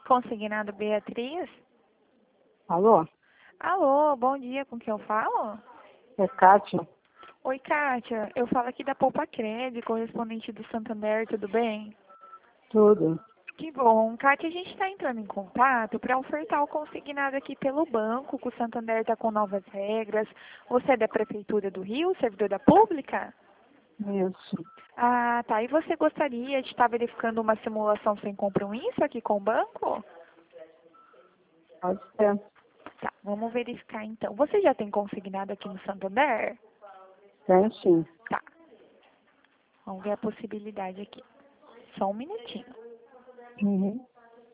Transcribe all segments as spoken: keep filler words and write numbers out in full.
Consignado Beatriz? Alô? Alô, bom dia, com quem eu falo? É Kátia? Oi, Kátia, eu falo aqui da Poupa Cred, correspondente do Santander, tudo bem? Tudo. Que bom. Kátia, a gente está entrando em contato para ofertar o consignado aqui pelo banco, que o Santander está com novas regras. Você é da Prefeitura do Rio, servidora pública? Isso. Ah, tá. E você gostaria de estar verificando uma simulação sem compromisso aqui com o banco? Pode ser. Tá, vamos verificar então. Você já tem consignado aqui no Santander? Tem sim. Tá. Vamos ver a possibilidade aqui. Só um minutinho. Uhum.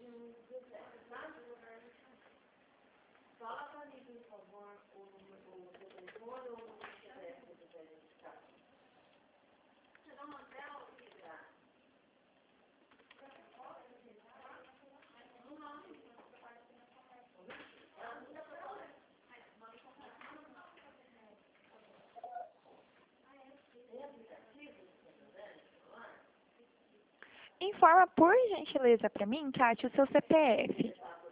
Informa, por gentileza, para mim, Kátia, o seu C P F.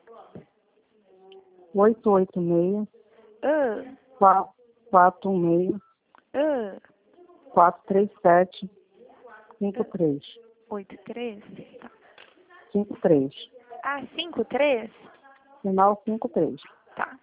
oito oito seis, Ah, quatro um seis, ah, quatro três sete, cinco três. oito três. Tá. cinco três. Ah, cinco três? Final cinco três. Tá.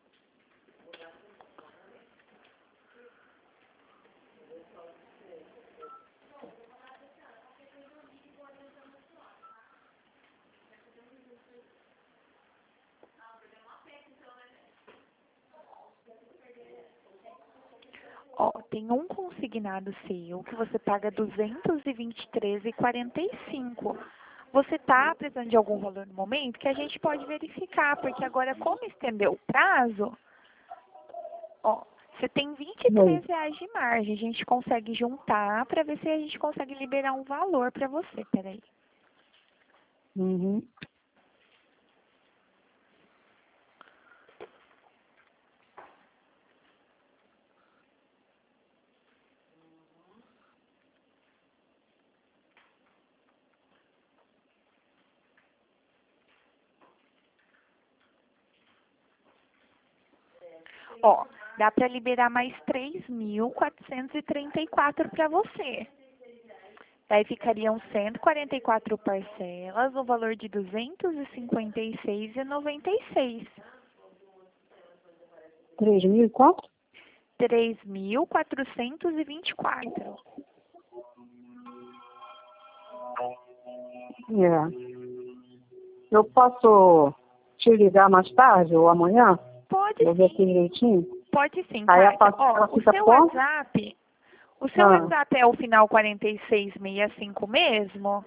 Ó, tem um consignado seu que você paga duzentos e vinte e três reais e quarenta e cinco. Você está precisando de algum valor no momento que a gente pode verificar, porque agora como estendeu o prazo, ó, você tem vinte e três reais de margem. A gente consegue juntar para ver se a gente consegue liberar um valor para você. Peraí. Uhum. Ó, dá para liberar mais três mil quatrocentos e trinta e quatro para você. Aí ficariam cento e quarenta e quatro parcelas, no valor de duzentos e cinquenta e seis reais e noventa e seis. três mil e quatro? três mil quatrocentos e vinte e quatro. É. Eu posso te ligar mais tarde ou amanhã? Pode Vou ver aqui sim, direitinho. pode sim, Aí a Kátia. parcela Ó, o fica seu quanto? WhatsApp, o seu Ah, WhatsApp é o final quarenta e seis sessenta e cinco mesmo?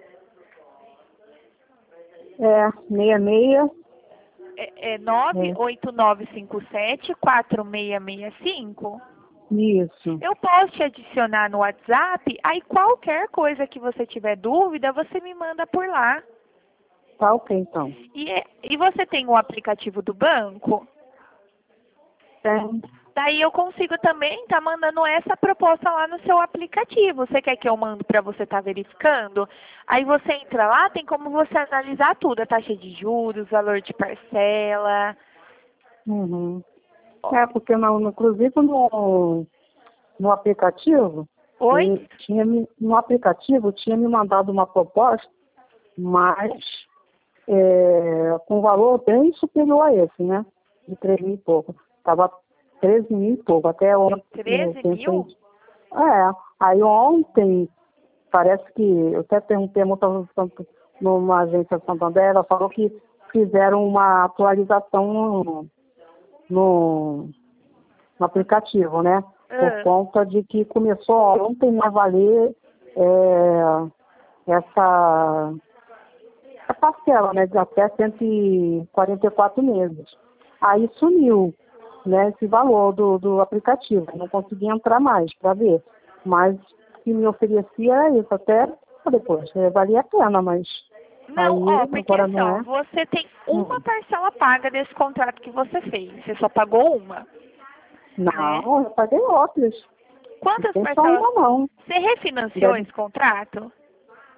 é, seis seis. É, é nove oito nove cinco sete quatro seis seis cinco? Isso. Eu posso te adicionar no WhatsApp, aí qualquer coisa que você tiver dúvida, você me manda por lá. Tá ok, então. E, é- e você tem o aplicativo do banco? Tem. Daí eu consigo também estar mandando essa proposta lá no seu aplicativo. Você quer que eu mando para você estar verificando? Aí você entra lá, tem como você analisar tudo, a taxa de juros, valor de parcela. Uhum. Ó, É, porque no, no, inclusive no, no aplicativo, oi? ele tinha me, no aplicativo tinha me mandado uma proposta, mas é, com valor bem superior a esse, né? De três mil e pouco. Estava treze mil e pouco. Até ontem eu treze pensei. mil? É, aí ontem, parece que, eu até perguntei a moça numa agência de Santander, ela falou que fizeram uma atualização no, no, no aplicativo, né? Por Ah, conta de que começou ontem a valer é, essa, essa parcela, né? De até cento e quarenta e quatro meses. Aí sumiu, né? Esse valor do, do aplicativo. Não consegui entrar mais para ver. Mas o que me oferecia era isso. Até depois, é, valia a pena, mas não, aí ó, porque agora assim, não ó, é. você tem uma Hum. parcela paga desse contrato que você fez. Você só pagou uma, né? Não, eu paguei outras. Não Quantas tem só parcelas? uma, não. Você refinanciou Deve esse contrato?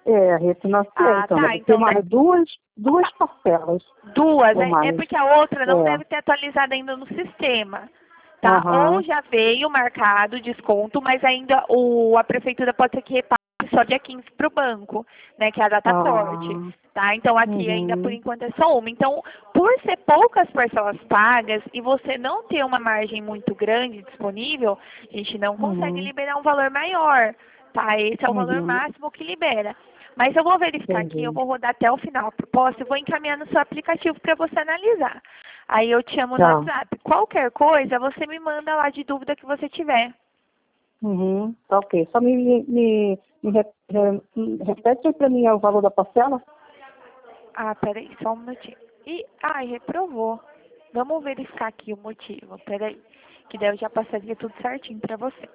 É, refinanciei. Ah, então, tá. deve Então ter mais deve- duas, duas parcelas. duas, Ou é, é mais. porque a outra não É. deve ter atualizado ainda no sistema. Tá? Ou Aham. já veio marcado desconto, mas ainda o, a prefeitura pode ser que repasse só dia quinze para o banco, né? Que é a data corte. Ah. Tá? Então aqui ainda por Uhum. enquanto é só uma. Então, por ser poucas parcelas pagas e você não ter uma margem muito grande disponível, a gente não consegue Uhum. liberar um valor maior. Tá? Esse é o valor Uhum. máximo que libera. Mas eu vou verificar aqui, eu Entendi. vou rodar até o final a proposta e vou encaminhar no seu aplicativo para você analisar. Aí eu te chamo no Tá. WhatsApp. Qualquer coisa, você me manda lá de dúvida que você tiver. Uhum. Tá ok. Só me, me, me, re- re- me repete para mim o valor da parcela? Ah, peraí, só um minutinho. Ih, ai, reprovou. Vamos verificar aqui o motivo, peraí. Que daí eu já passaria tudo certinho para você.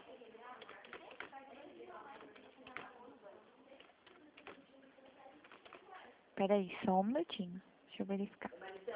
Peraí, só um minutinho. Deixa eu verificar.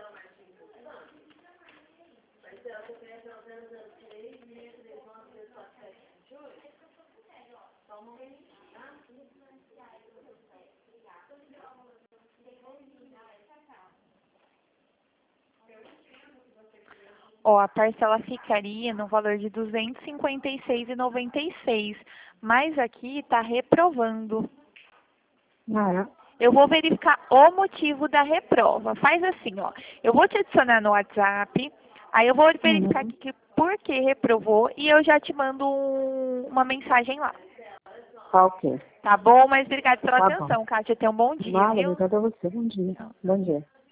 Ó, a parcela ficaria no valor de duzentos e cinquenta e seis reais e noventa e seis centavos. Mas aqui está reprovando. Ah, é? Eu vou verificar o motivo da reprova. Faz assim, ó. Eu vou te adicionar no WhatsApp, aí eu vou verificar Uhum. aqui que, por que reprovou e eu já te mando um- uma mensagem lá. Tá ok. Tá bom? Mas obrigada pela Tá bom. atenção, Kátia. Tenha um bom dia, Nada, viu? obrigada a você. Bom dia. Bom dia.